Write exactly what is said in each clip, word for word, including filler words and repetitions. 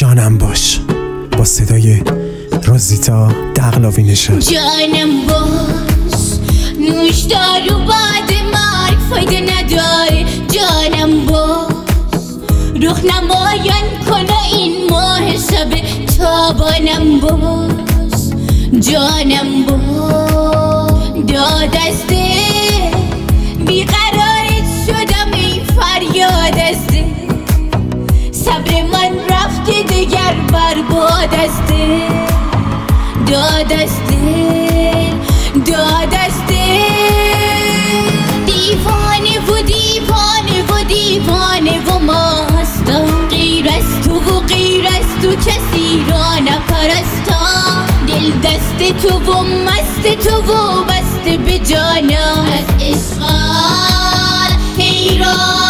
جانم باش با صدای روزیتا دقلاوی نژاد. جانم باش نوشدار و بعد مرگ فایده نداره. جانم باش رخ نمایان کنه این ماه شب تابانم باش. جانم باش داد از دل بیقرارت شدم ای فریاد از دل. صبر من رفته دگر برباد از دل. داد از دل داد از دل. دیوانه و دیوانه و دیوانه و ماستم. غیر از تو و غیر از تو کسی را نپرستم. دل دست تو و مست تو و بسته به جانم. از عشقت حیرانم.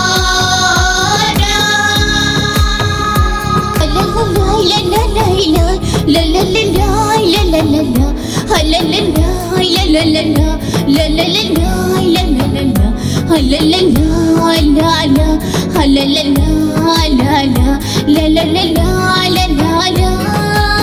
لا لا لا لا لا لا لا لا لا لا لا لا لا لا لا لا لا لا.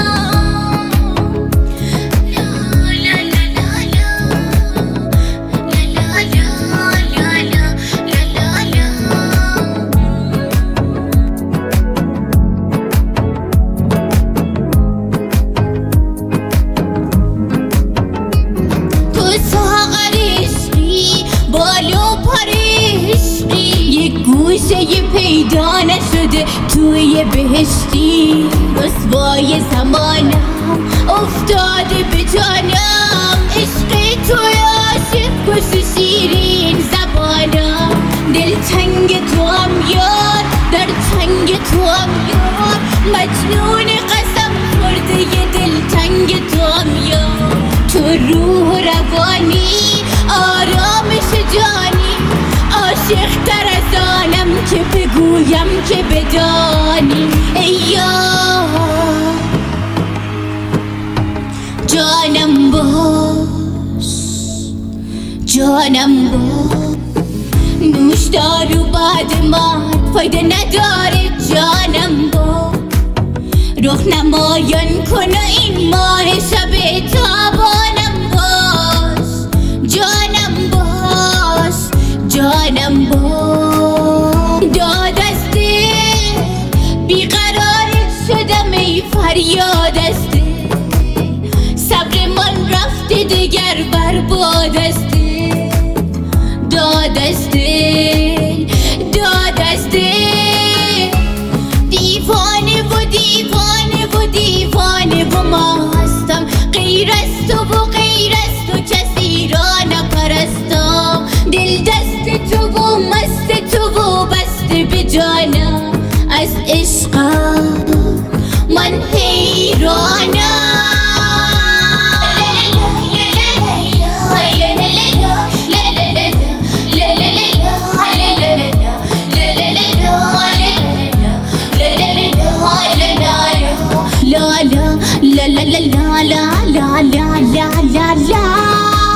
گوشه پیدا نشده توی بهشتی. رسوای زمانم افتاده به جانم. عشق تو عاشق کش شیرین زبانم. دل تنگ تو هم یار در تنگ تو هم یار. مجنون قسم خورده ی دل تنگ تو هم یار. تو روح و روانی آرامش جانی. عاشق تر از آنم که بگویم که بدانی. ای یار جانم باش جانم باش. نوشدار و بعد مرگ فایده نداره. جانم باش رخ نمایان کنه این ماه شب تابانم باش. جانم باش جانم باش داد از دل بیقرارت شدم ای فریاد از دل. صبر من رفته دگر برباد از دل. داد از دل داد از دل. دیوانه و دیوانه و دیوانه و ماستم. غیر از تو و غیر از تو کسی را نپرستم. دل دست تو و مست تو و بسته به جانم. از عشقت من حیرانم. لا لا لا لا لا لا لا لا لا لا.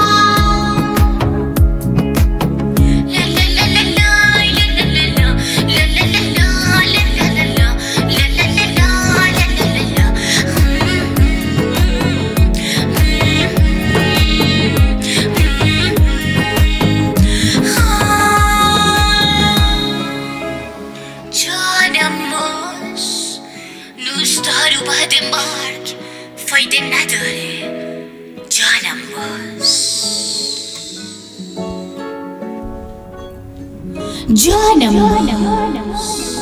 نوشدار و بعد مرگ فایده نداره. جانم باش جانم باش.